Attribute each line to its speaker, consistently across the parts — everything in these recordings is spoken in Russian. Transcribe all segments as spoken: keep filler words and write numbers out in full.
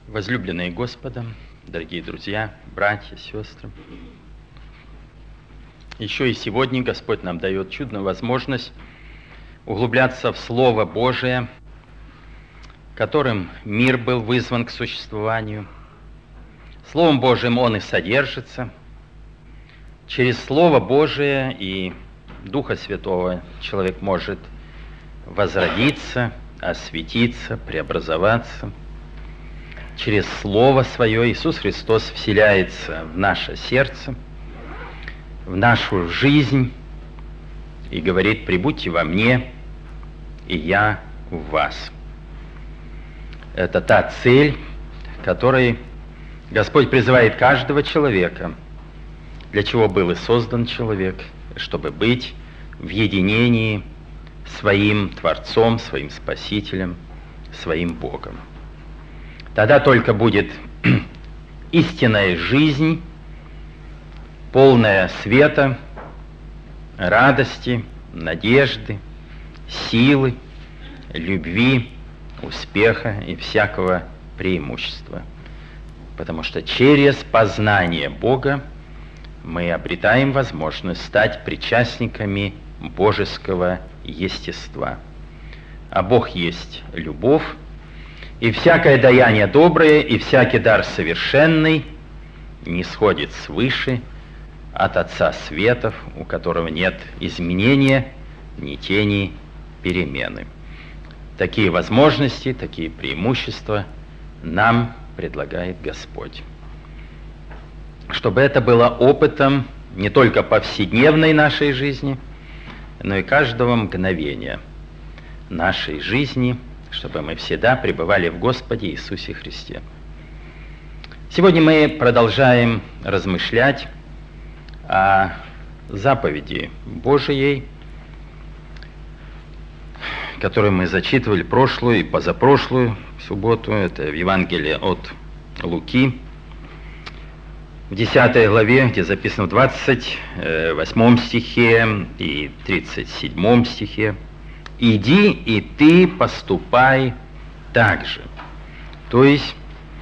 Speaker 1: Возлюбленные Господом, дорогие друзья, братья, сестры, еще и сегодня Господь нам дает чудную возможность углубляться в Слово Божие, которым мир был вызван к существованию. Словом Божиим он и содержится. Через Слово Божие и Духа Святого человек может возродиться, осветиться, преобразоваться. Через Слово Свое Иисус Христос вселяется в наше сердце, в нашу жизнь и говорит: «Прибудьте во мне, и я в вас». Это та цель, которой Господь призывает каждого человека, для чего был и создан человек, чтобы быть в единении своим Творцом, своим Спасителем, своим Богом. Тогда только будет истинная жизнь, полная света, радости, надежды, силы, любви, успеха и всякого преимущества. Потому что через познание Бога мы обретаем возможность стать причастниками божеского естества. А Бог есть любовь, и всякое даяние доброе, и всякий дар совершенный не сходит свыше от Отца Светов, у которого нет изменения, ни тени перемены. Такие возможности, такие преимущества нам предлагает Господь. Чтобы это было опытом не только повседневной нашей жизни, но и каждого мгновения нашей жизни, чтобы мы всегда пребывали в Господе Иисусе Христе. Сегодня мы продолжаем размышлять о заповеди Божией, которую мы зачитывали прошлую и позапрошлую субботу. Это в Евангелии от Луки, в десятой главе, где записано в двадцать восьмом стихе и тридцать седьмом стихе: «Иди, и ты поступай так же». То есть,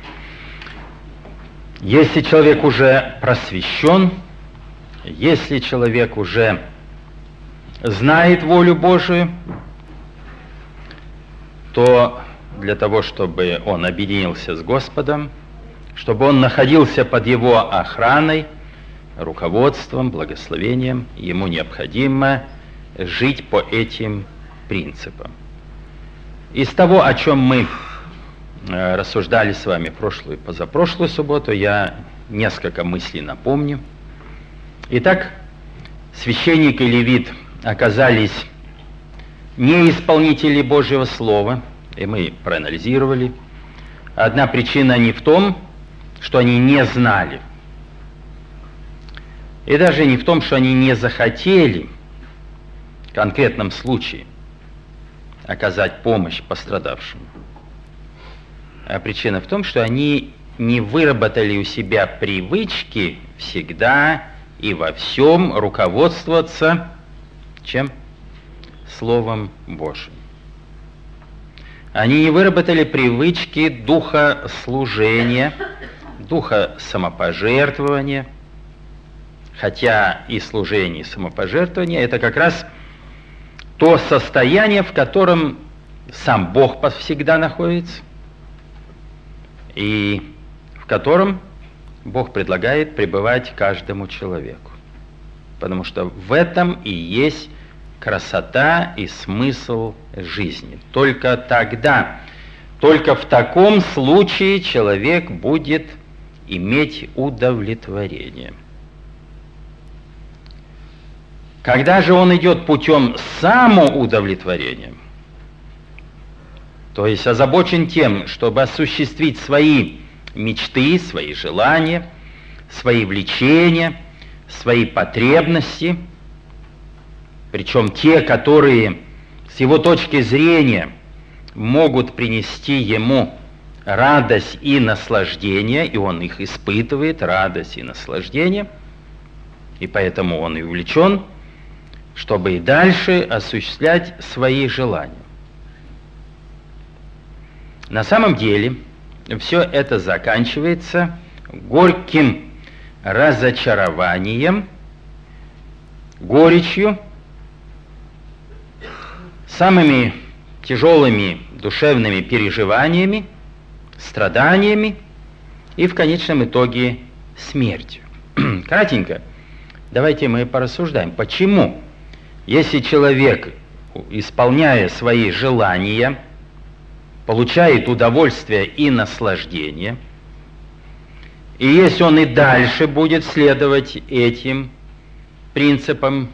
Speaker 1: если человек уже просвещен, если человек уже знает волю Божию, то для того, чтобы он объединился с Господом, чтобы он находился под Его охраной, руководством, благословением, ему необходимо жить по этим принципам. Из того, о чем мы рассуждали с вами прошлую и позапрошлую субботу, я несколько мыслей напомню. Итак, священник и левит оказались не исполнители Божьего Слова, и мы проанализировали. Одна причина не в том, что они не знали, и даже не в том, что они не захотели в конкретном случае оказать помощь пострадавшему. А причина в том, что они не выработали у себя привычки всегда и во всем руководствоваться чем? Словом Божьим. Они не выработали привычки духа служения, духа самопожертвования, хотя и служение, и самопожертвование — это как раз то состояние, в котором сам Бог всегда находится, и в котором Бог предлагает пребывать каждому человеку. Потому что в этом и есть красота и смысл жизни. Только тогда, только в таком случае человек будет иметь удовлетворение. Когда же он идет путем самоудовлетворения, то есть озабочен тем, чтобы осуществить свои мечты, свои желания, свои влечения, свои потребности, причем те, которые с его точки зрения могут принести ему радость и наслаждение, и он их испытывает, радость и наслаждение, и поэтому он и увлечен, чтобы и дальше осуществлять свои желания. На самом деле, все это заканчивается горьким разочарованием, горечью, самыми тяжелыми душевными переживаниями, страданиями и в конечном итоге смертью. Кратенько, давайте мы порассуждаем, почему, если человек, исполняя свои желания, получает удовольствие и наслаждение, и если он и дальше будет следовать этим принципам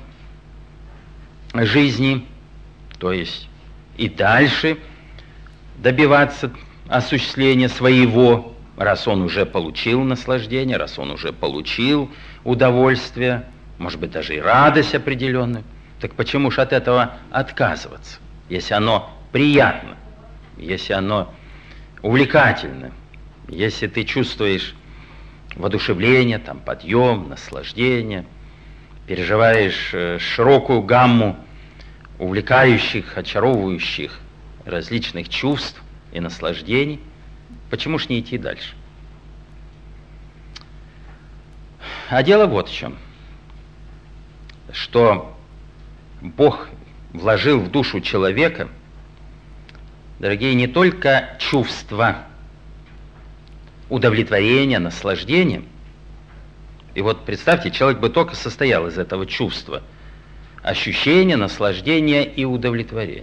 Speaker 1: жизни, то есть и дальше добиваться осуществления своего, раз он уже получил наслаждение, раз он уже получил удовольствие, может быть, даже и радость определенную, так почему же от этого отказываться, если оно приятно, если оно увлекательно, если ты чувствуешь воодушевление, там, подъем, наслаждение, переживаешь широкую гамму увлекающих, очаровывающих различных чувств и наслаждений, почему ж не идти дальше? А дело вот в чем, что Бог вложил в душу человека, дорогие, не только чувства удовлетворения, наслаждения. И вот представьте, человек бы только состоял из этого чувства, ощущения, наслаждения и удовлетворения.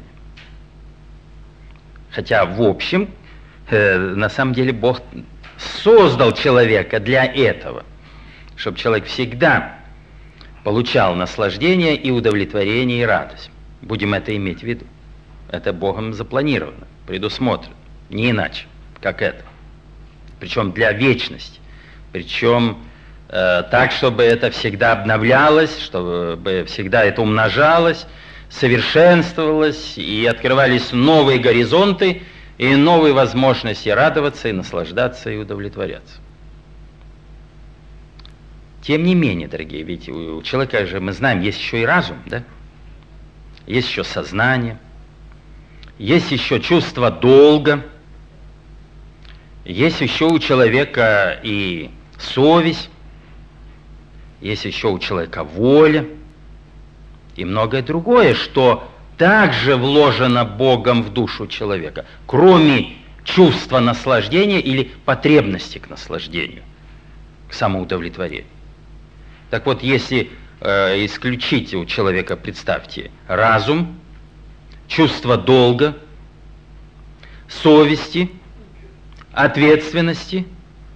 Speaker 1: Хотя в общем, э, на самом деле Бог создал человека для этого, чтобы человек всегда получал наслаждение и удовлетворение и радость. Будем это иметь в виду. Это Богом запланировано, предусмотрено, не иначе, как это. Причем для вечности, причем э, так, чтобы это всегда обновлялось, чтобы всегда это умножалось, совершенствовалось, и открывались новые горизонты, и новые возможности радоваться, и наслаждаться, и удовлетворяться. Тем не менее, дорогие, ведь у человека же, мы знаем, есть еще и разум, да? Есть еще сознание, есть еще чувство долга, есть еще у человека и совесть, есть еще у человека воля и многое другое, что также вложено Богом в душу человека, кроме чувства наслаждения или потребности к наслаждению, к самоудовлетворению. Так вот, если э, исключить у человека, представьте, разум, чувство долга, совести, ответственности,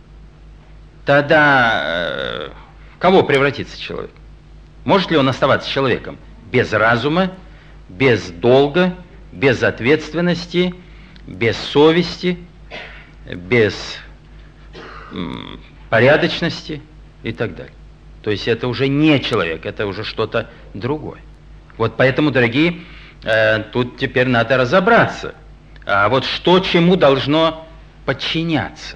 Speaker 1: тогда э, в кого превратится человек? Может ли он оставаться человеком без разума, без долга, без ответственности, без совести, без м, порядочности и так далее? То есть это уже не человек, это уже что-то другое. Вот поэтому, дорогие, э, тут теперь надо разобраться. А вот что чему должно подчиняться?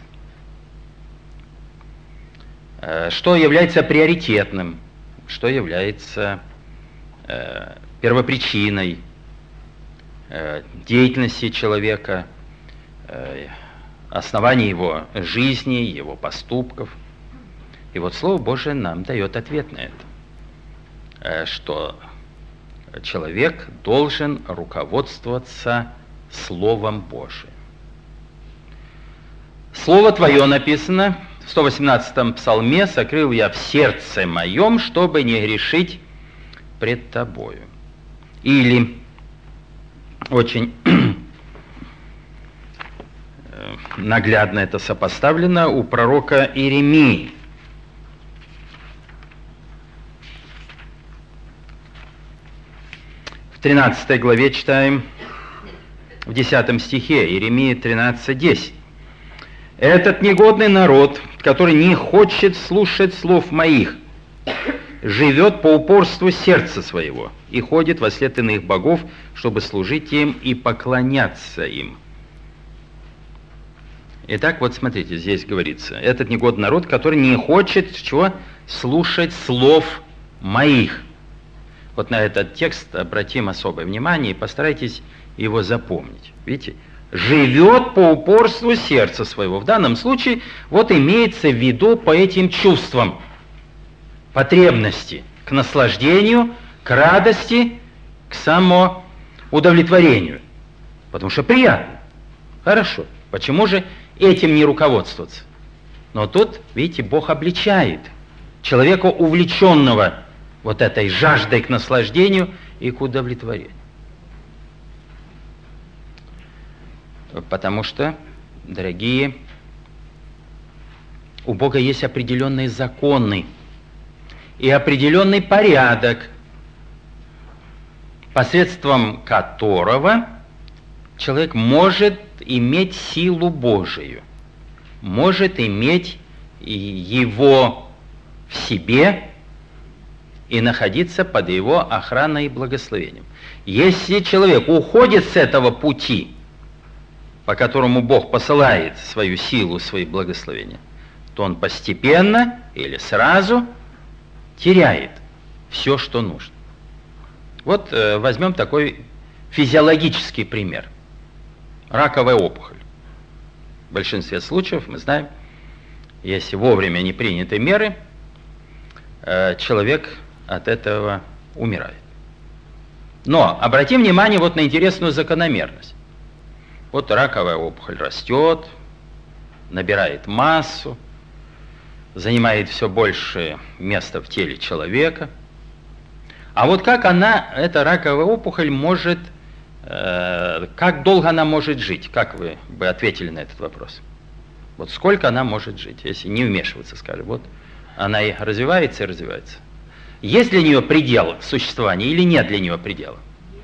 Speaker 1: Э, что является приоритетным? Что является э, первопричиной э, деятельности человека, э, основанием его жизни, его поступков? И вот Слово Божие нам дает ответ на это, что человек должен руководствоваться Словом Божиим. Слово Твое написано в сто восемнадцатом псалме: «Сокрыл я в сердце моем, чтобы не грешить пред Тобою». Или очень наглядно это сопоставлено у пророка Иеремии. В тринадцатой главе читаем, в десятом стихе, Иеремия тринадцать десять. «Этот негодный народ, который не хочет слушать слов моих, живет по упорству сердца своего и ходит во след иных богов, чтобы служить им и поклоняться им». Итак, вот смотрите, здесь говорится, этот негодный народ, который не хочет чего? Слушать слов моих. Вот на этот текст обратим особое внимание и постарайтесь его запомнить. Видите, живет по упорству сердца своего. В данном случае вот имеется в виду по этим чувствам потребности к наслаждению, к радости, к самоудовлетворению. Потому что приятно. Хорошо. Почему же этим не руководствоваться? Но тут, видите, Бог обличает человека, увлеченного вот этой жаждой к наслаждению и к удовлетворению. Потому что, дорогие, у Бога есть определенные законы и определенный порядок, посредством которого человек может иметь силу Божию, может иметь его в себе и находиться под его охраной и благословением. Если человек уходит с этого пути, по которому Бог посылает свою силу, свои благословения, то он постепенно или сразу теряет все, что нужно. Вот э, возьмем такой физиологический пример. Раковая опухоль. В большинстве случаев, мы знаем, если вовремя не приняты меры, э, человек от этого умирает. Но обратим внимание вот на интересную закономерность. Вот раковая опухоль растет, набирает массу, занимает все больше места в теле человека. А вот как она, эта раковая опухоль, может, э, как долго она может жить? Как вы бы ответили на этот вопрос? Вот сколько она может жить, если не вмешиваться, скажем. Вот она и развивается, и развивается. Есть для нее предел существования или нет для нее предела?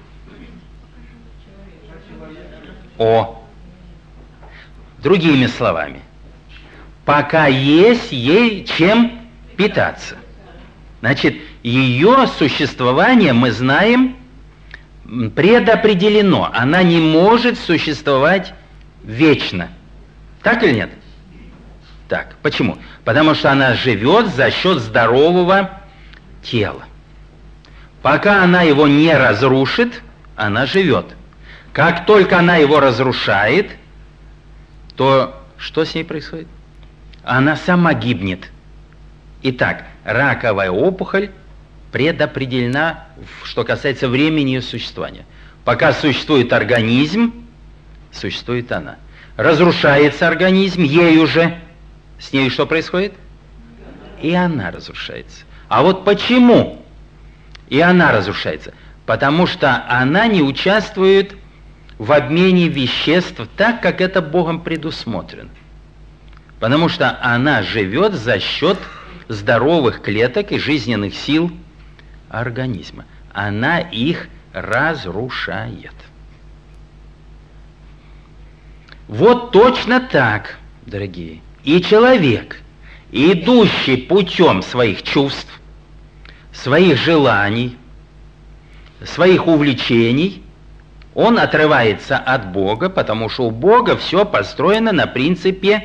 Speaker 1: О, другими словами, пока есть ей чем питаться. Значит, ее существование, мы знаем, предопределено. Она не может существовать вечно. Так или нет? Так. Почему? Потому что она живет за счет здорового тела. Пока она его не разрушит, она живет. Как только она его разрушает, то что с ней происходит? Она сама гибнет. Итак, раковая опухоль предопределена, что касается времени ее существования. Пока существует организм, существует она. Разрушается организм, ей уже, с ней что происходит? И она разрушается. А вот почему и она разрушается? Потому что она не участвует в обмене веществ так, как это Богом предусмотрено. Потому что она живет за счет здоровых клеток и жизненных сил организма. Она их разрушает. Вот точно так, дорогие, и человек, идущий путем своих чувств, своих желаний, своих увлечений, он отрывается от Бога, потому что у Бога все построено на принципе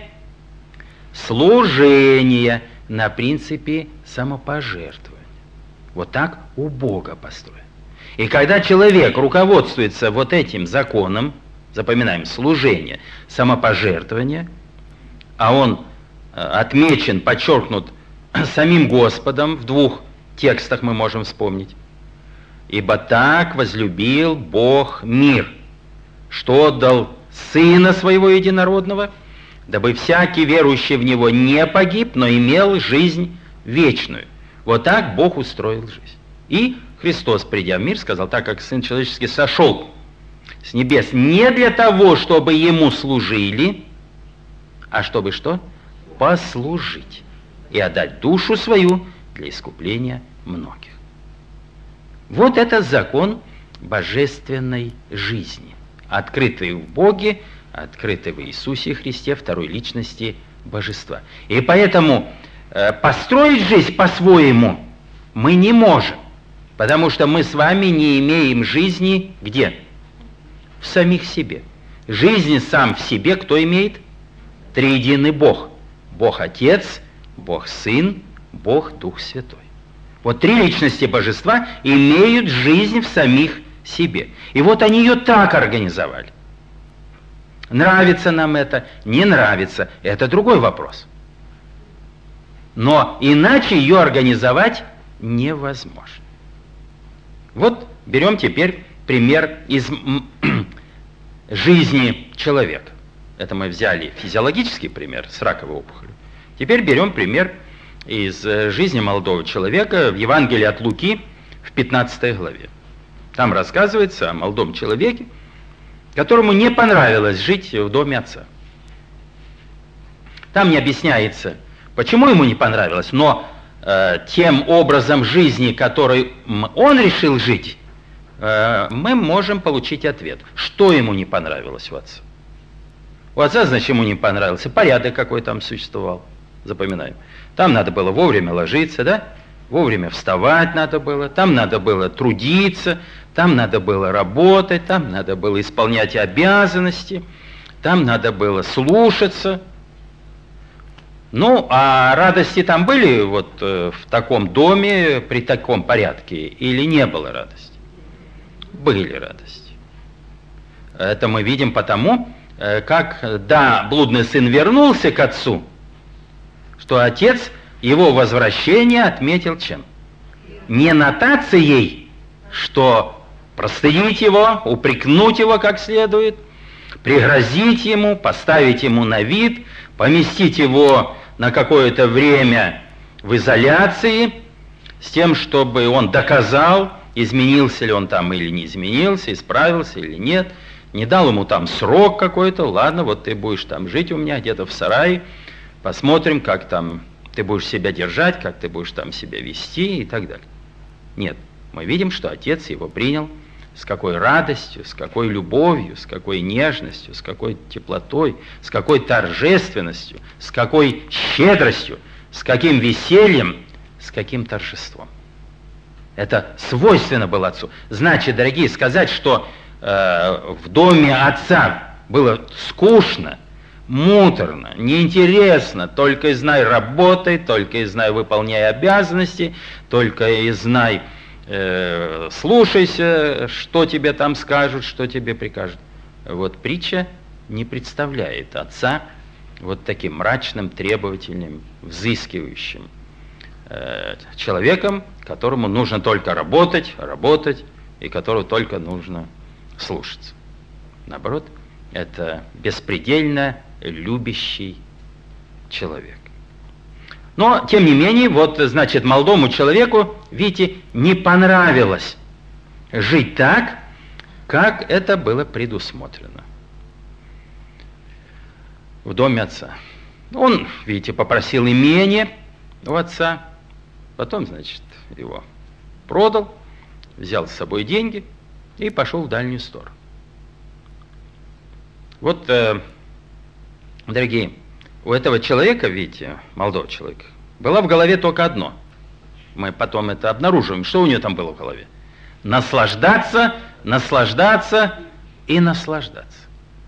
Speaker 1: служения, на принципе самопожертвования. Вот так у Бога построено. И когда человек руководствуется вот этим законом, запоминаем, служение, самопожертвование, а он отмечен, подчеркнут самим Господом, в двух текстах мы можем вспомнить. «Ибо так возлюбил Бог мир, что отдал Сына Своего Единородного, дабы всякий верующий в Него не погиб, но имел жизнь вечную». Вот так Бог устроил жизнь. И Христос, придя в мир, сказал, так как Сын Человеческий сошел с небес не для того, чтобы Ему служили, а чтобы что? Послужить и отдать душу свою для искупления многих. Вот это закон божественной жизни, открытый в Боге, открытый в Иисусе Христе, второй личности божества. И поэтому э, построить жизнь по-своему мы не можем, потому что мы с вами не имеем жизни где? В самих себе. Жизнь сам в себе кто имеет? Триединый Бог. Бог Отец, Бог Сын, Бог Дух Святой. Вот три личности божества имеют жизнь в самих себе. И вот они ее так организовали. Нравится нам это, не нравится, это другой вопрос. Но иначе ее организовать невозможно. Вот берем теперь пример из жизни человека. Это мы взяли физиологический пример с раковой опухолью. Теперь берем пример из жизни молодого человека в Евангелии от Луки в пятнадцатой главе. Там рассказывается о молодом человеке, которому не понравилось жить в доме отца. Там не объясняется, почему ему не понравилось, но э, тем образом жизни, который он решил жить, э, мы можем получить ответ, что ему не понравилось у отца. У отца, значит, ему не понравился порядок, какой там существовал, запоминаем. Там надо было вовремя ложиться, да? Вовремя вставать надо было, там надо было трудиться, там надо было работать, там надо было исполнять обязанности, там надо было слушаться. Ну, а радости там были вот э, в таком доме, при таком порядке, или не было радости? Были радости. Это мы видим потому, э, как, да, блудный сын вернулся к отцу, что отец его возвращение отметил чем? Не нотацией, что простынить его, упрекнуть его как следует, пригрозить ему, поставить ему на вид, поместить его на какое-то время в изоляции, с тем, чтобы он доказал, изменился ли он там или не изменился, исправился или нет, не дал ему там срок какой-то, ладно, вот ты будешь там жить у меня где-то в сарае, посмотрим, как там ты будешь себя держать, как ты будешь там себя вести и так далее. Нет, мы видим, что отец его принял с какой радостью, с какой любовью, с какой нежностью, с какой теплотой, с какой торжественностью, с какой щедростью, с каким весельем, с каким торжеством. Это свойственно было отцу. Значит, дорогие, сказать, что э, в доме отца было скучно, муторно, неинтересно, только и знай работай, только и знай выполняй обязанности, только и знай э, слушайся, что тебе там скажут, что тебе прикажут. Вот притча не представляет отца вот таким мрачным, требовательным, взыскивающим э, человеком, которому нужно только работать, работать, и которого только нужно слушаться. Наоборот, это беспредельно любящий человек. Но, тем не менее, вот, значит, молодому человеку, видите, не понравилось жить так, как это было предусмотрено в доме отца. Он, видите, попросил имение у отца, потом, значит, его продал, взял с собой деньги и пошел в дальнюю сторону. Вот, э, дорогие, у этого человека, видите, молодого человека, было в голове только одно. Мы потом это обнаруживаем. Что у него там было в голове? Наслаждаться, наслаждаться и наслаждаться.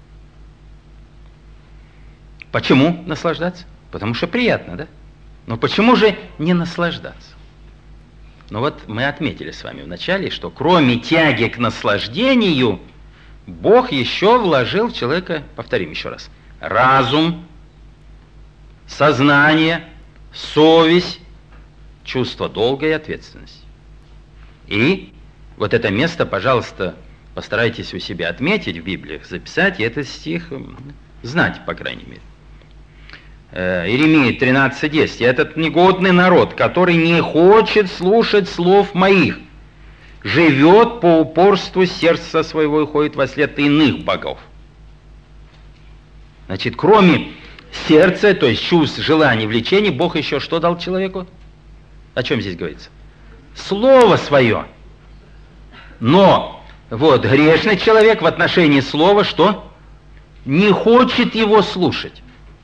Speaker 1: Почему наслаждаться? Потому что приятно, да? Но почему же не наслаждаться? Ну вот мы отметили с вами вначале, что кроме тяги к наслаждению, Бог еще вложил в человека, повторим еще раз, разум, сознание, совесть, чувство долга и ответственности. И вот это место, пожалуйста, постарайтесь у себя отметить в Библиях, записать, и этот стих знать, по крайней мере. Иеремия тринадцать десять. «Этот негодный народ, который не хочет слушать слов моих, живет по упорству сердца своего и ходит во след иных богов». Значит, кроме сердца, то есть чувств, желаний, влечений, Бог еще что дал человеку? О чем здесь говорится? Слово свое. Но вот грешный человек в отношении слова что? Не хочет его слушать.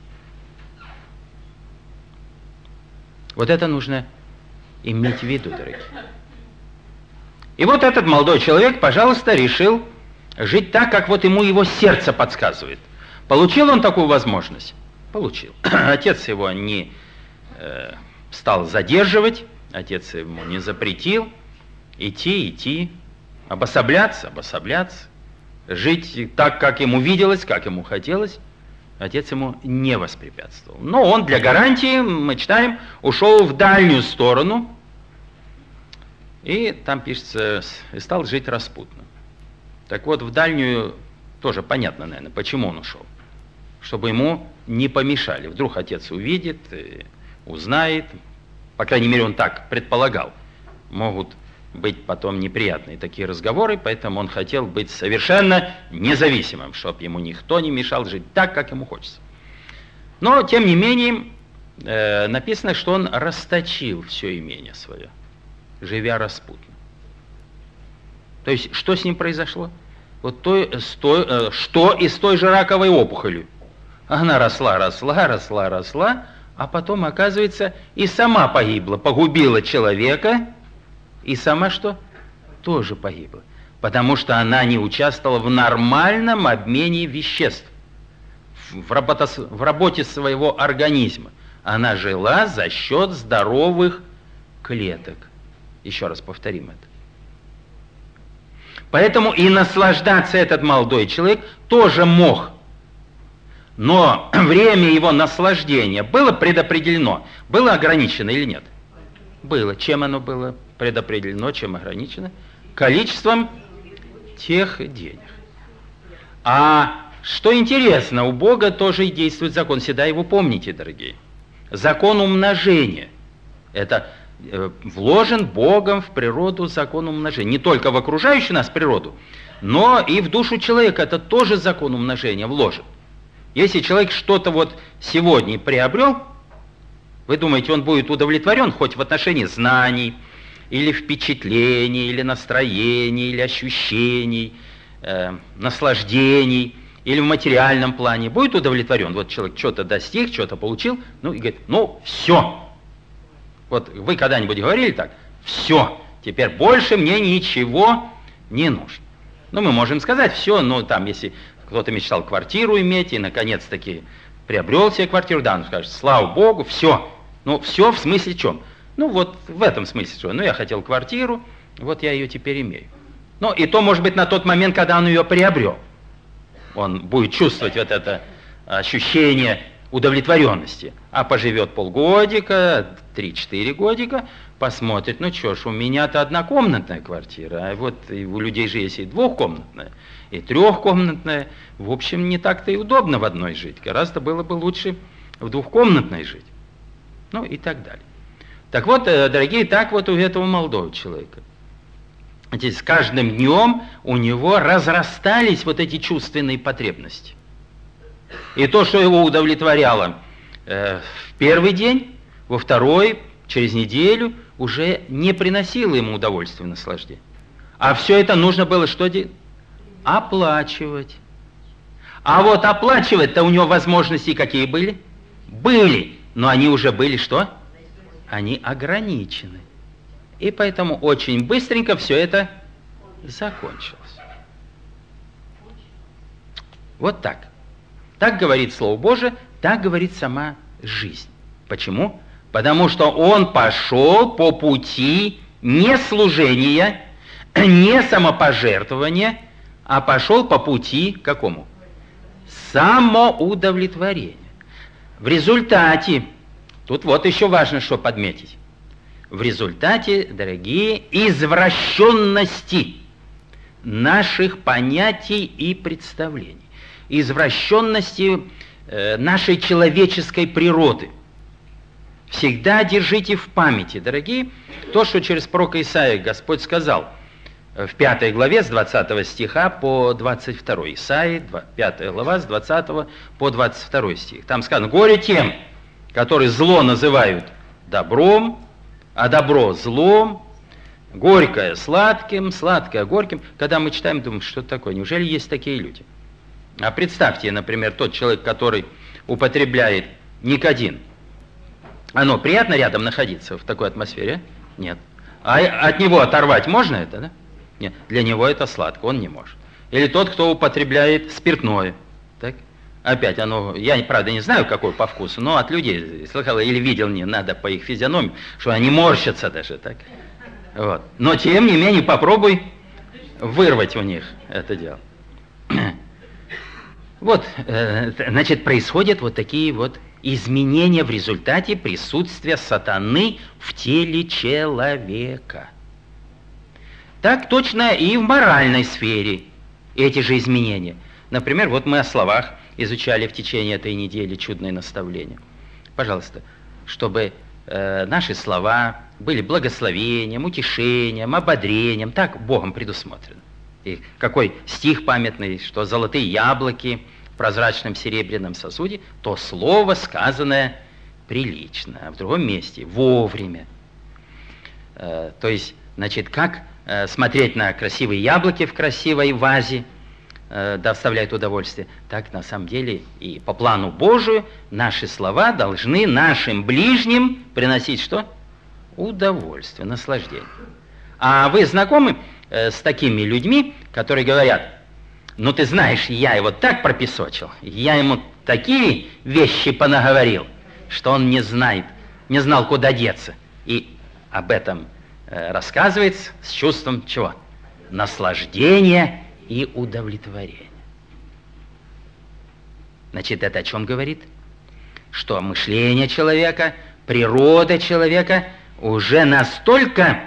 Speaker 1: Вот это нужно иметь в виду, дорогие. И вот этот молодой человек, пожалуйста, решил жить так, как вот ему его сердце подсказывает. Получил он такую возможность? Получил. Отец его не э, стал задерживать, отец ему не запретил идти, идти, обособляться, обособляться, жить так, как ему виделось, как ему хотелось, отец ему не воспрепятствовал. Но он для гарантии, мы читаем, ушел в дальнюю сторону, и там пишется, и стал жить распутно. Так вот, в дальнюю, тоже понятно, наверное, почему он ушел. Чтобы ему не помешали. Вдруг отец увидит, узнает, по крайней мере, он так предполагал. Могут быть потом неприятные такие разговоры, поэтому он хотел быть совершенно независимым, чтобы ему никто не мешал жить так, как ему хочется. Но, тем не менее, э, написано, что он расточил все имение свое, живя распутно. То есть, что с ним произошло? Вот то, с той, э, что и с той же раковой опухолью. Она росла, росла, росла, росла, а потом, оказывается, и сама погибла, погубила человека, и сама что? Тоже погибла. Потому что она не участвовала в нормальном обмене веществ, в, работа, в работе своего организма. Она жила за счет здоровых клеток. Еще раз повторим это. Поэтому и наслаждаться этот молодой человек тоже мог. Но время его наслаждения было предопределено, было ограничено или нет? Было. Чем оно было предопределено, чем ограничено? Количеством тех денег. А что интересно, у Бога тоже и действует закон. Всегда его помните, дорогие. Закон умножения. Это э, вложен Богом в природу закон умножения. Не только в окружающую нас природу, но и в душу человека. Это тоже закон умножения вложен. Если человек что-то вот сегодня приобрел, вы думаете, он будет удовлетворен хоть в отношении знаний, или впечатлений, или настроений, или ощущений, э, наслаждений, или в материальном плане? Будет удовлетворен? Вот человек что-то достиг, что-то получил, ну и говорит, ну все. Вот вы когда-нибудь говорили так? Все, теперь больше мне ничего не нужно. Ну мы можем сказать, все, ну там если... Кто-то мечтал квартиру иметь и, наконец-таки, приобрел себе квартиру. Да, он скажет, слава Богу, все. Ну, все в смысле чем? Ну, вот в этом смысле что? Ну, я хотел квартиру, вот я ее теперь имею. Ну, и то, может быть, на тот момент, когда он ее приобрел. Он будет чувствовать вот это ощущение удовлетворенности. А поживет полгодика, три-четыре годика, посмотрит, ну что ж, у меня-то однокомнатная квартира, а вот и у людей же есть и двухкомнатная, и трехкомнатная. В общем, не так-то и удобно в одной жить. Гораздо было бы лучше в двухкомнатной жить. Ну и так далее. Так вот, дорогие, так вот у этого молодого человека. С каждым днем у него разрастались вот эти чувственные потребности. И то, что его удовлетворяло э, в первый день, во второй, через неделю, уже не приносило ему удовольствия и наслаждения. А все это нужно было что делать? Оплачивать. А вот оплачивать-то у него возможности какие были? Были, но они уже были что? Они ограничены. И поэтому очень быстренько все это закончилось. Вот так. Так говорит Слово Божие, так говорит сама жизнь. Почему? Потому что он пошел по пути не служения, не самопожертвования, а пошел по пути какому? Самоудовлетворения. В результате, тут вот еще важно что подметить, в результате, дорогие, извращенности наших понятий и представлений, извращенности э, нашей человеческой природы. Всегда держите в памяти, дорогие, то, что через пророка Исаию Господь сказал в пятой главе с двадцатого стиха по двадцать второй. Исаии, пятая глава, с двадцатого по двадцать второй стих. Там сказано, горе тем, которые зло называют добром, а добро злом, горькое сладким, сладкое горьким. Когда мы читаем, думаем, что это такое? Неужели есть такие люди? А представьте, например, тот человек, который употребляет никотин. Оно приятно рядом находиться в такой атмосфере? Нет. А от него оторвать можно это, да? Нет. Для него это сладко, он не может. Или тот, кто употребляет спиртное. Так? Опять оно, я, правда, не знаю, какое по вкусу, но от людей слыхал или видел, не надо по их физиономии, что они морщатся даже, так? Вот. Но, тем не менее, попробуй вырвать у них это дело. Вот, э, значит, происходят вот такие вот изменения в результате присутствия сатаны в теле человека. Так точно и в моральной сфере эти же изменения. Например, вот мы о словах изучали в течение этой недели чудное наставление. Пожалуйста, чтобы э, наши слова были благословением, утешением, ободрением, так Богом предусмотрено. И какой стих памятный, что золотые яблоки в прозрачном серебряном сосуде, то слово, сказанное прилично, а в другом месте вовремя. Э, то есть, значит, как э, смотреть на красивые яблоки в красивой вазе, э, доставляет удовольствие, так на самом деле и по плану Божию наши слова должны нашим ближним приносить что? Удовольствие, наслаждение. А вы знакомы э, с такими людьми, которые говорят: ну ты знаешь, я его так пропесочил, я ему такие вещи понаговорил, что он не знает, не знал, куда деться. И об этом э, рассказывается с чувством чего? Наслаждения и удовлетворения. Значит, это о чем говорит? Что мышление человека, природа человека уже настолько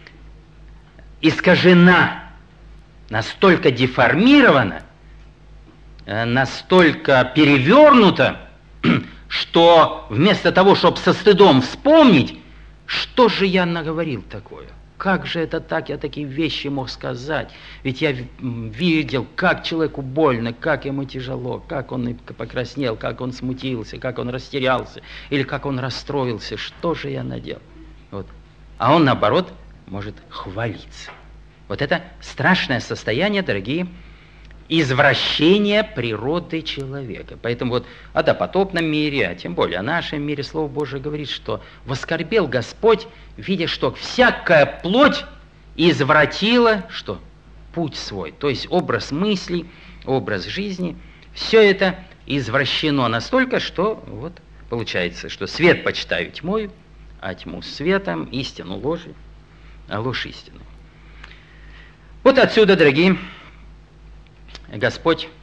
Speaker 1: искажена, настолько деформирована, настолько перевернута, что вместо того, чтобы со стыдом вспомнить, что же я наговорил такое, как же это так, я такие вещи мог сказать, ведь я видел, как человеку больно, как ему тяжело, как он покраснел, как он смутился, как он растерялся, или как он расстроился, что же я наделал. Вот. А он, наоборот, может хвалиться. Вот это страшное состояние, дорогие, извращение природы человека. Поэтому вот о допотопном мире, а тем более о нашем мире, Слово Божие говорит, что воскорбел Господь, видя, что всякая плоть извратила, что? Путь свой, то есть образ мыслей, образ жизни, все это извращено настолько, что вот получается, что свет почитаю тьмою, а тьму светом, истину ложью, а ложь истину. Вот отсюда, дорогие, Господь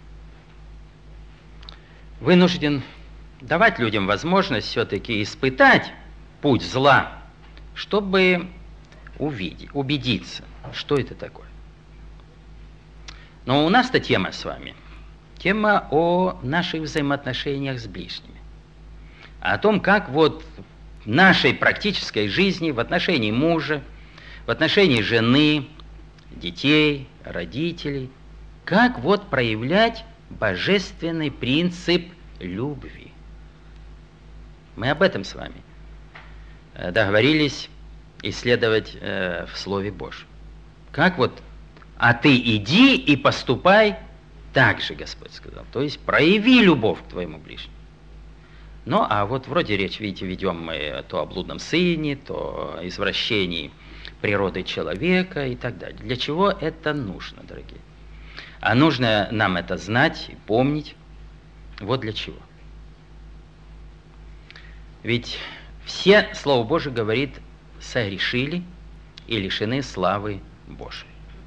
Speaker 1: вынужден давать людям возможность все-таки испытать путь зла, чтобы увидеть, убедиться, что это такое. Но у нас-то тема с вами, тема о наших взаимоотношениях с ближними, о том, как вот в нашей практической жизни, в отношении мужа, в отношении жены, детей, родителей, как вот проявлять божественный принцип любви. Мы об этом с вами договорились исследовать э, в Слове Божьем. Как вот, а ты иди и поступай так же, Господь сказал. То есть прояви любовь к твоему ближнему. Ну, а вот вроде речь, видите, ведем мы то о блудном сыне, то о извращении природы человека и так далее. Для чего это нужно, дорогие? А нужно нам это знать и помнить. Вот для чего. Ведь все, Слово Божие говорит, согрешили и лишены славы Божией.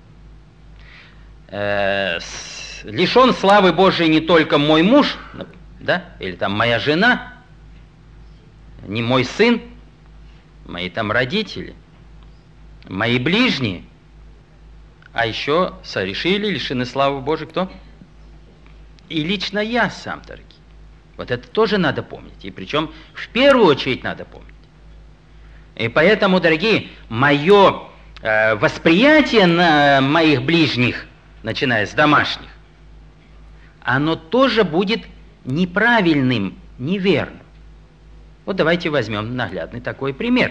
Speaker 1: Э, с, лишен славы Божией не только мой муж, да, или там моя жена, не мой сын, мои там родители, мои ближние, а еще согрешили, лишены славы Божией кто? И лично я сам, дорогие. Вот это тоже надо помнить. И причем в первую очередь надо помнить. И поэтому, дорогие, мое э, восприятие на моих ближних, начиная с домашних, оно тоже будет неправильным, неверным. Вот давайте возьмем наглядный такой пример.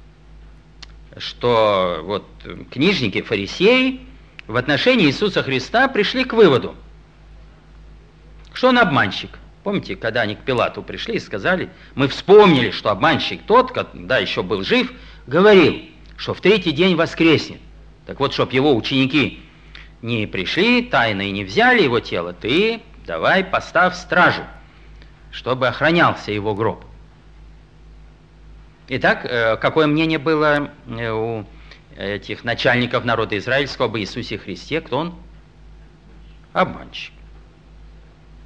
Speaker 1: Что вот книжники, фарисеи в отношении Иисуса Христа пришли к выводу, что он обманщик. Помните, когда они к Пилату пришли и сказали, мы вспомнили, что обманщик тот, когда еще был жив, говорил, что в третий день воскреснет. Так вот, чтоб его ученики не пришли, тайно и не взяли его тело, ты давай поставь стражу, чтобы охранялся его гроб. Итак, какое мнение было у этих начальников народа израильского об Иисусе Христе? Кто он? Обманщик.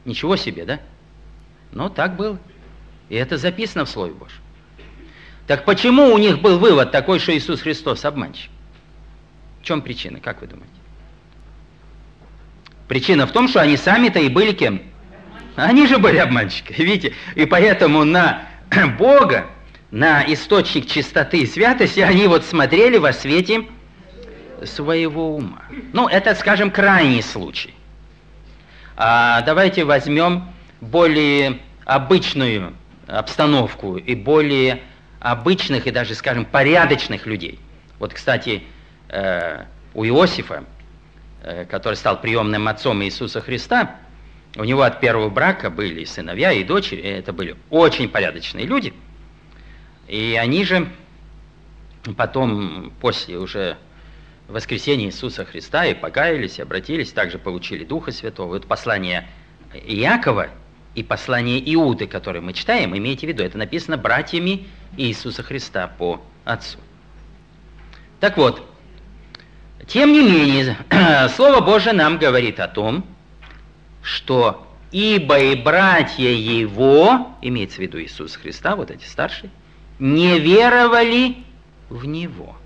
Speaker 1: Ничего себе, да? Но так было. И это записано в Слове Божьем. Так почему у них был вывод такой, что Иисус Христос обманщик? В чем причина, как вы думаете? Причина в том, что они сами-то и были кем? Они же были обманщиками, видите? И поэтому на Бога, на источник чистоты и святости они вот смотрели во свете своего ума. Ну, это, скажем, крайний случай. А давайте возьмем более обычную обстановку и более обычных и даже, скажем, порядочных людей. Вот, кстати, у Иосифа, который стал приемным отцом Иисуса Христа, у него от первого брака были и сыновья, и дочери, и это были очень порядочные люди. И они же потом, после уже воскресения Иисуса Христа, и покаялись, и обратились, также получили Духа Святого. Вот послание Иакова и послание Иуды, которое мы читаем, имейте в виду, это написано братьями Иисуса Христа по Отцу. Так вот, тем не менее, Слово Божие нам говорит о том, что ибо и братья Его, имеется в виду Иисуса Христа, вот эти старшие, не веровали в Него.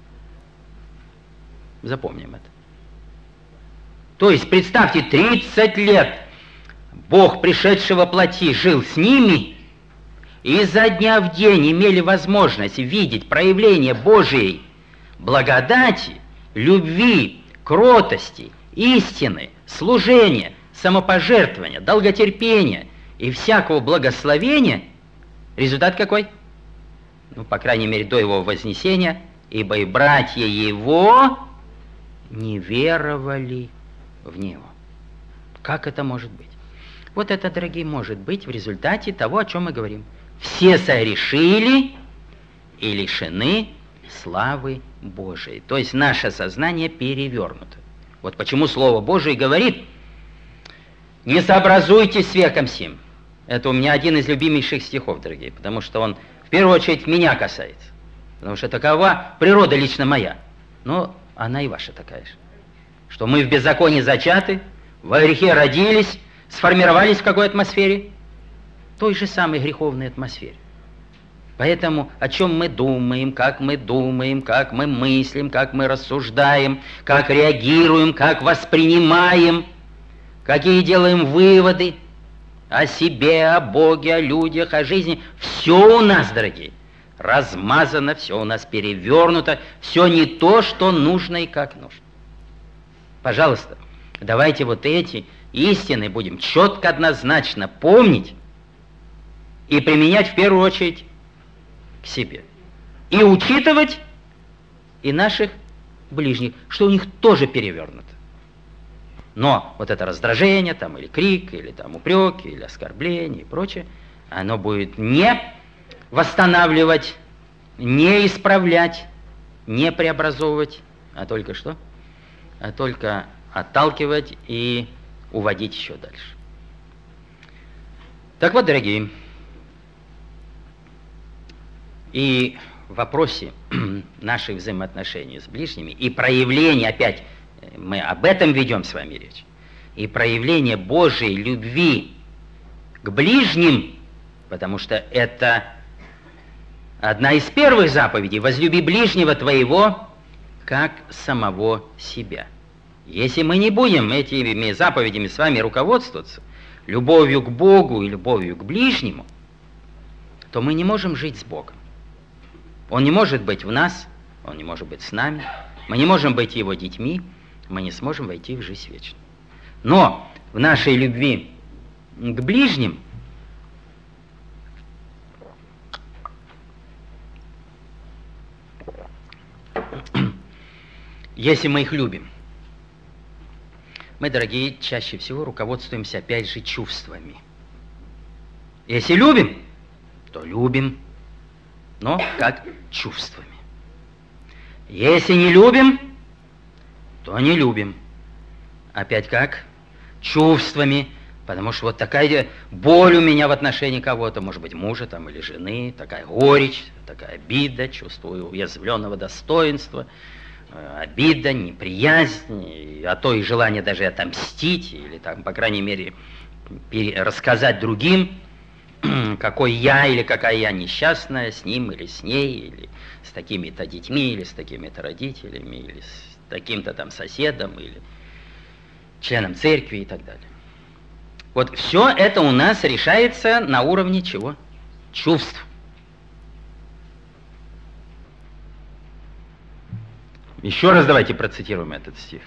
Speaker 1: Запомним это. То есть, представьте, тридцать лет Бог, пришедший во плоти, жил с ними, и изо дня в день имели возможность видеть проявление Божией благодати, любви, кротости, истины, служения, самопожертвования, долготерпения и всякого благословения. Результат какой? Ну, по крайней мере, до его вознесения, ибо и братья его не веровали в него. Как это может быть? Вот это, дорогие, может быть в результате того, о чем мы говорим. Все согрешили и лишены славы Божией. То есть наше сознание перевернуто. Вот почему Слово Божие говорит: не сообразуйтесь с веком сим. Это у меня один из любимейших стихов, дорогие, потому что он в первую очередь меня касается. Потому что такова природа лично моя. Но она и ваша такая же. Что мы в беззаконии зачаты, во грехе родились, сформировались в какой атмосфере? Той же самой греховной атмосфере. Поэтому о чем мы думаем, как мы думаем, как мы мыслим, как мы рассуждаем, как реагируем, как воспринимаем, какие делаем выводы о себе, о Боге, о людях, о жизни. Все у нас, дорогие, размазано, все у нас перевернуто, все не то, что нужно и как нужно. Пожалуйста, давайте вот эти истины будем четко, однозначно помнить и применять в первую очередь к себе. И учитывать и наших ближних, что у них тоже перевернуто. Но вот это раздражение, там, или крик, или там упреки, или оскорбление и прочее, оно будет не восстанавливать, не исправлять, не преобразовывать, а только что? А только отталкивать и уводить еще дальше. Так вот, дорогие, и в вопросе наших взаимоотношений с ближними и проявления, опять мы об этом ведем с вами речь, и проявление Божьей любви к ближним, потому что это одна из первых заповедей: возлюби ближнего твоего, как самого себя. Если мы не будем этими заповедями с вами руководствоваться, любовью к Богу и любовью к ближнему, то мы не можем жить с Богом. Он не может быть в нас, Он не может быть с нами, мы не можем быть Его детьми, мы не сможем войти в жизнь вечную. Но в нашей любви к ближним если мы их любим, мы, дорогие, чаще всего руководствуемся опять же чувствами. Если любим, то любим, но как чувствами. Если не любим, то не любим. Опять как? Чувствами. Потому что вот такая боль у меня в отношении кого-то, может быть, мужа там, или жены, такая горечь, такая обида, чувство уязвленного достоинства, обида, неприязнь, а то и желание даже отомстить, или там, по крайней мере, рассказать другим, какой я или какая я несчастная с ним или с ней, или с такими-то детьми, или с такими-то родителями, или с таким-то там соседом, или членом церкви и так далее. Вот все это у нас решается на уровне чего? Чувств. Еще раз давайте процитируем этот стих.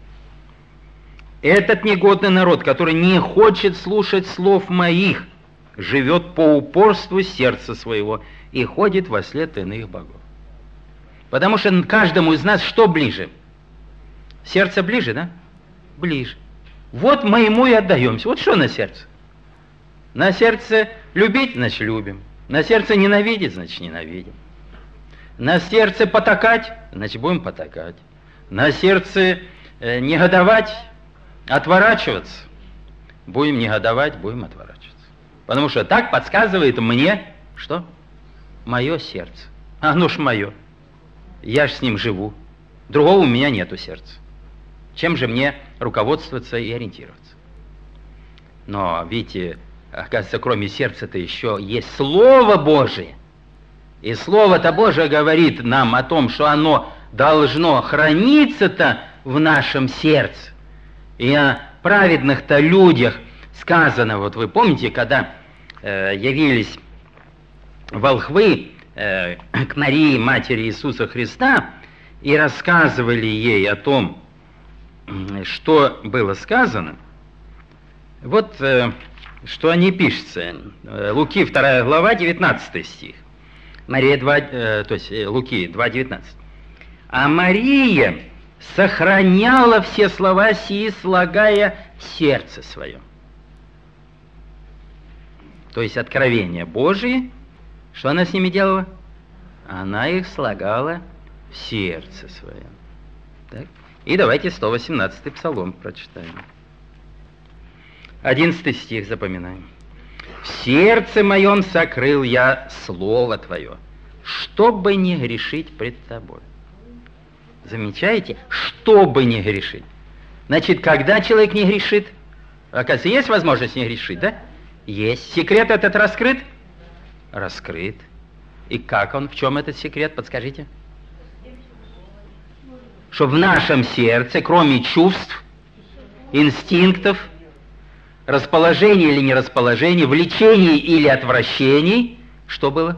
Speaker 1: «Этот негодный народ, который не хочет слушать слов моих, живет по упорству сердца своего и ходит вослед иных богов». Потому что каждому из нас что ближе? Сердце ближе, да? Ближе. Вот мы ему и отдаемся. Вот что на сердце? На сердце любить, значит, любим. На сердце ненавидеть, значит, ненавидим. На сердце потакать, значит, будем потакать. На сердце э, негодовать, отворачиваться, будем негодовать, будем отворачиваться. Потому что так подсказывает мне, что? Мое сердце. Оно ж мое. Я ж с ним живу. Другого у меня нету сердца. Чем же мне руководствоваться и ориентироваться? Но, видите, оказывается, кроме сердца-то еще есть Слово Божие. И Слово-то Божие говорит нам о том, что оно должно храниться-то в нашем сердце. И о праведных-то людях сказано, вот вы помните, когда э, явились волхвы э, к Марии, матери Иисуса Христа, и рассказывали ей о том, что было сказано, вот э, что они пишется. Луки вторая глава, девятнадцатый стих. Мария два, э, то есть э, Луки два девятнадцать. «А Мария сохраняла все слова сии, слагая в сердце своем». То есть откровения Божии, что она с ними делала? Она их слагала в сердце своем. Так? И давайте сто восемнадцатый псалом прочитаем. одиннадцатый стих запоминаем. «В сердце моем сокрыл я Слово Твое, чтобы не грешить пред Тобой». Замечаете? Чтобы не грешить. Значит, когда человек не грешит? Оказывается, есть возможность не грешить, да? Есть. Секрет этот раскрыт? Раскрыт. И как он? В чем этот секрет? Подскажите. Что в нашем сердце, кроме чувств, инстинктов, расположений или нерасположений, влечений или отвращений, что было?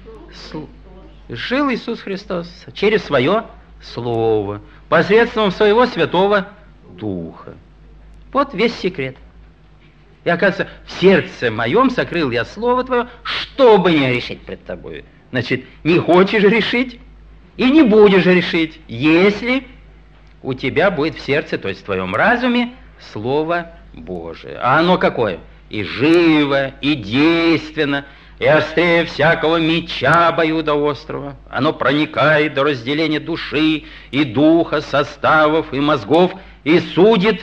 Speaker 1: Жил Иисус Христос через свое Слово, посредством своего Святого Духа. Вот весь секрет. И оказывается, в сердце моем сокрыл я Слово Твое, чтобы не решить пред Тобой. Значит, не хочешь решить и не будешь решить, если у тебя будет в сердце, то есть в твоем разуме, Слово Божие. А оно какое? И живо, и действенно, и острее всякого меча обоюдоострого. Оно проникает до разделения души и духа, составов и мозгов, и судит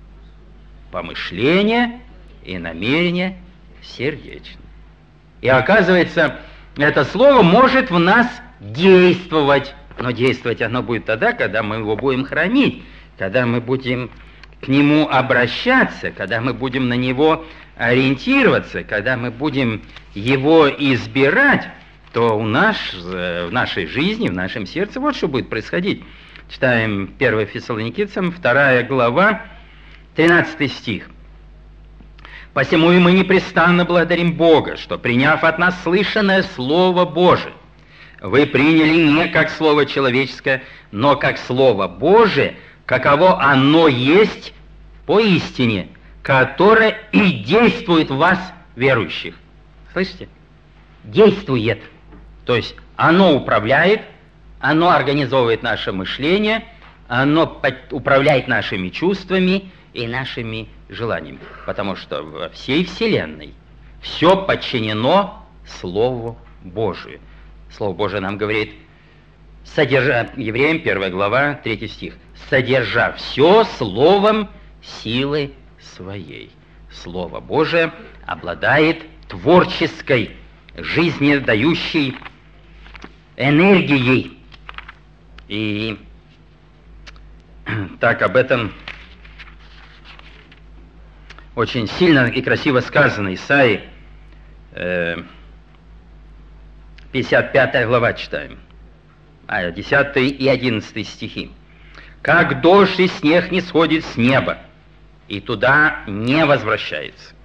Speaker 1: помышления и намерения сердечные. И оказывается, это слово может в нас действовать. Но действовать оно будет тогда, когда мы его будем хранить, когда мы будем к нему обращаться, когда мы будем на него ориентироваться, когда мы будем его избирать, то у нас, в нашей жизни, в нашем сердце вот что будет происходить. Читаем первое Фессалоникийцам, вторая глава, тринадцатый стих. «Посему и мы непрестанно благодарим Бога, что, приняв от нас слышанное Слово Божие, вы приняли не как Слово человеческое, но как Слово Божие, каково оно есть поистине, которое и действует в вас, верующих». Слышите? Действует. То есть оно управляет, оно организовывает наше мышление, оно управляет нашими чувствами и нашими желаниями. Потому что во всей Вселенной все подчинено Слову Божию. Слово Божие нам говорит, содержа, Евреям первая глава, третий стих, «Содержа все словом силы своей». Слово Божие обладает творческой, жизнедающей энергией. И так об этом очень сильно и красиво сказано, Исаии, э, пятьдесят пятая глава читаем, а десятый и одиннадцатый стихи. «Как дождь и снег не сходит с неба, и туда не возвращается,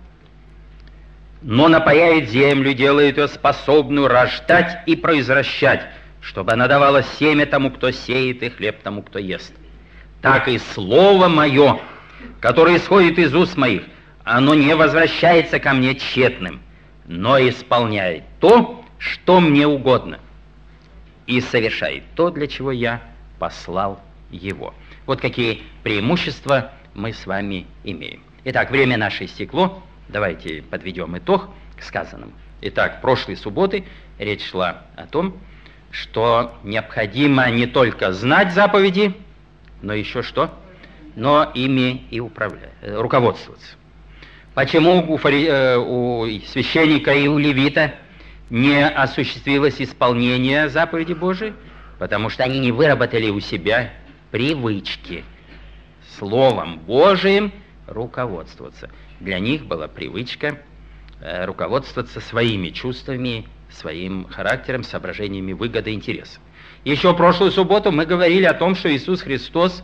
Speaker 1: но напояет землю, делает ее способную рождать и произвращать, чтобы она давала семя тому, кто сеет, и хлеб тому, кто ест. Так и слово мое, которое исходит из уст моих, оно не возвращается ко мне тщетным, но исполняет то, что мне угодно, и совершает то, для чего я послал его». Вот какие преимущества мы с вами имеем. Итак, время наше истекло. Давайте подведем итог к сказанному. Итак, прошлой субботы речь шла о том, что необходимо не только знать заповеди, но еще что? Но ими и управлять, руководствоваться. Почему у, фари... у священника и у левита не осуществилось исполнение заповеди Божией? Потому что они не выработали у себя привычки Словом Божиим руководствоваться. Для них была привычка э, руководствоваться своими чувствами, своим характером, соображениями выгоды и интереса. Еще в прошлую субботу мы говорили о том, что Иисус Христос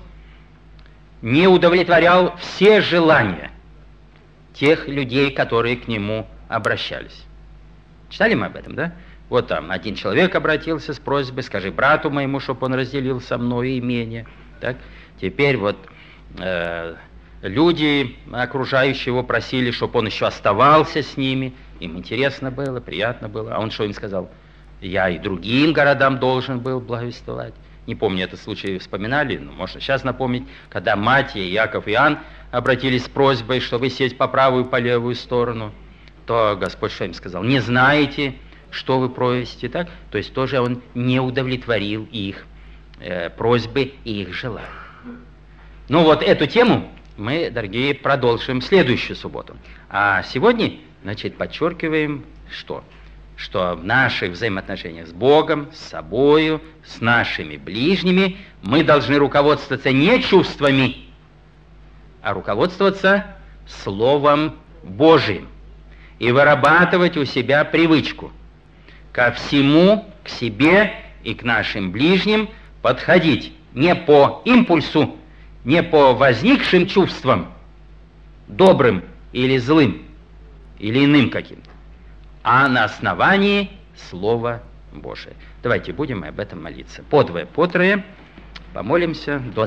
Speaker 1: не удовлетворял все желания тех людей, которые к Нему обращались. Читали мы об этом, да? Вот там один человек обратился с просьбой: скажи брату моему, чтобы он разделил со мной имение. Так? Теперь вот э, люди, окружающие его, просили, чтобы он еще оставался с ними. Им интересно было, приятно было. А он что им сказал? Я и другим городам должен был благовествовать. Не помню, этот случай вспоминали, но можно сейчас напомнить, когда Матья, Яков и Иоанн обратились с просьбой, чтобы сесть по правую и по левую сторону, то Господь что им сказал? Не знаете, что вы просите, так? То есть тоже он не удовлетворил их э, просьбы и их желания. Ну вот эту тему мы, дорогие, продолжим в следующую субботу. А сегодня, значит, подчеркиваем, что? Что в наших взаимоотношениях с Богом, с собою, с нашими ближними мы должны руководствоваться не чувствами, а руководствоваться Словом Божиим и вырабатывать у себя привычку ко всему, к себе и к нашим ближним подходить не по импульсу, не по возникшим чувствам, добрым или злым, или иным каким-то, а на основании Слова Божия. Давайте будем об этом молиться. Подвое, потрое, помолимся. До...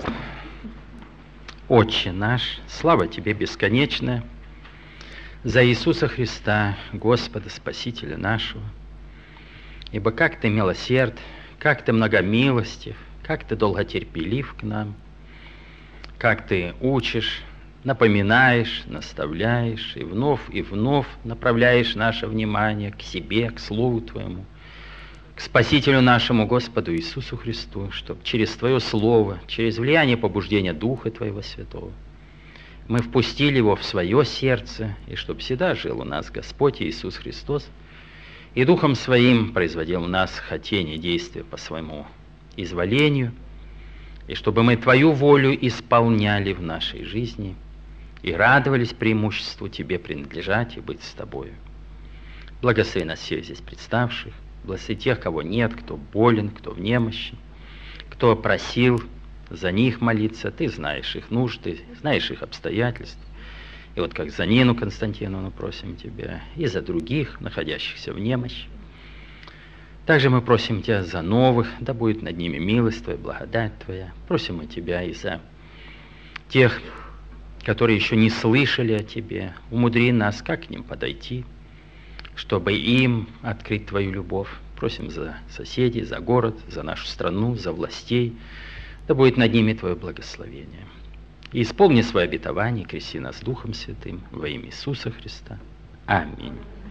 Speaker 1: Отче наш, слава Тебе бесконечная за Иисуса Христа, Господа Спасителя нашего. Ибо как Ты милосерд, как Ты многомилостив, как Ты долготерпелив к нам, как Ты учишь, напоминаешь, наставляешь и вновь и вновь направляешь наше внимание к себе, к Слову Твоему, к Спасителю нашему Господу Иисусу Христу, чтобы через Твое Слово, через влияние побуждения Духа Твоего Святого мы впустили Его в свое сердце, и чтобы всегда жил у нас Господь Иисус Христос, и Духом Своим производил в нас хотение действия по своему изволению, и чтобы мы Твою волю исполняли в нашей жизни и радовались преимуществу Тебе принадлежать и быть с Тобою. Благослови нас всех здесь представших, благослови тех, кого нет, кто болен, кто в немощи, кто просил за них молиться. Ты знаешь их нужды, знаешь их обстоятельства. И вот как за Нину Константиновну просим Тебя, и за других, находящихся в немощи. Также мы просим Тебя за новых, да будет над ними милость Твоя, благодать Твоя. Просим мы Тебя и за тех, которые еще не слышали о Тебе. Умудри нас, как к ним подойти, чтобы им открыть Твою любовь. Просим за соседей, за город, за нашу страну, за властей. Да будет над ними Твое благословение. И исполни свое обетование, крести нас Духом Святым во имя Иисуса Христа. Аминь.